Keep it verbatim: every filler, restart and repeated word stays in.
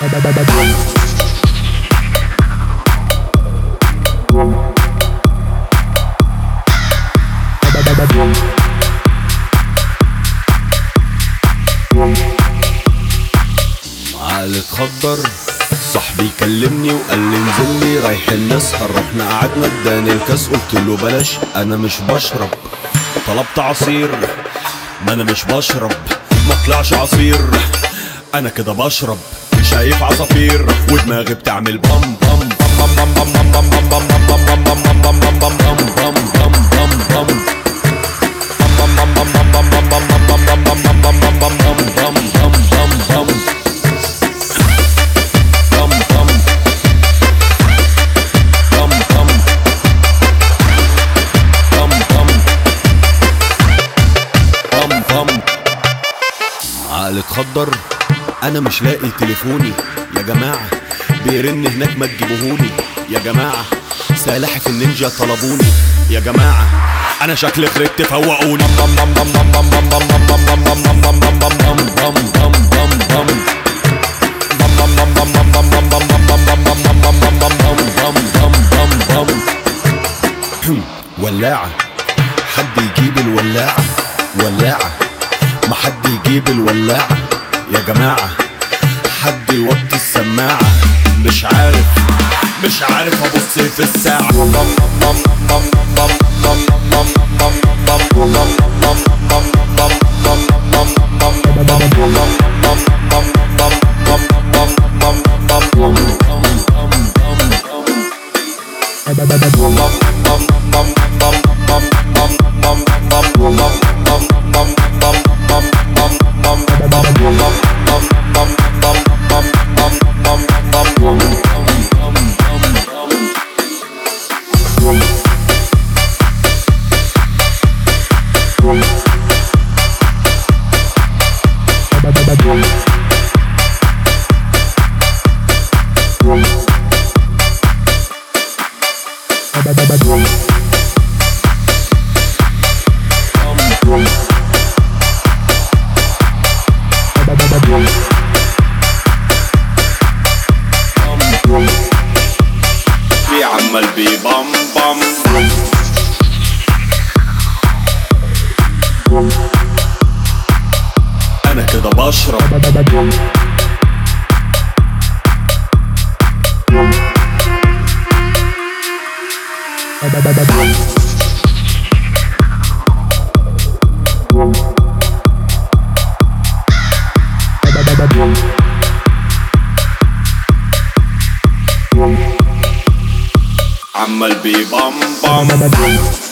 عقلي اتخدر، صاحبي كلمني وقال لي انزل لي رايحين نسهر. رحنا قعدنا اداني الكاس قلت له بلاش انا مش بشرب. طلبت عصير ما انا مش بشرب، ما طلعش عصير انا كده بشرب. شايف عصافير ودماغي بتعمل بام بام بام بام بام بام بام بام بام بام بام بام بام بام عقلي اتخدر، انا مش لاقي تليفوني يا جماعة، بيرن هناك ما تجيبوهولي يا جماعة، سلاحف النينجا طلبوني يا جماعة، انا شكلي خرجت فوقوني. ولاعة حد يجيب الولاعة، ولاعة ما حد يجيب الولاعة يا جماعة، حد يوطي السماعة. مش عارف مش عارف ابص في الساعة. في عمال بيبام بام، انا كده بشرب. عمال بيبام بام.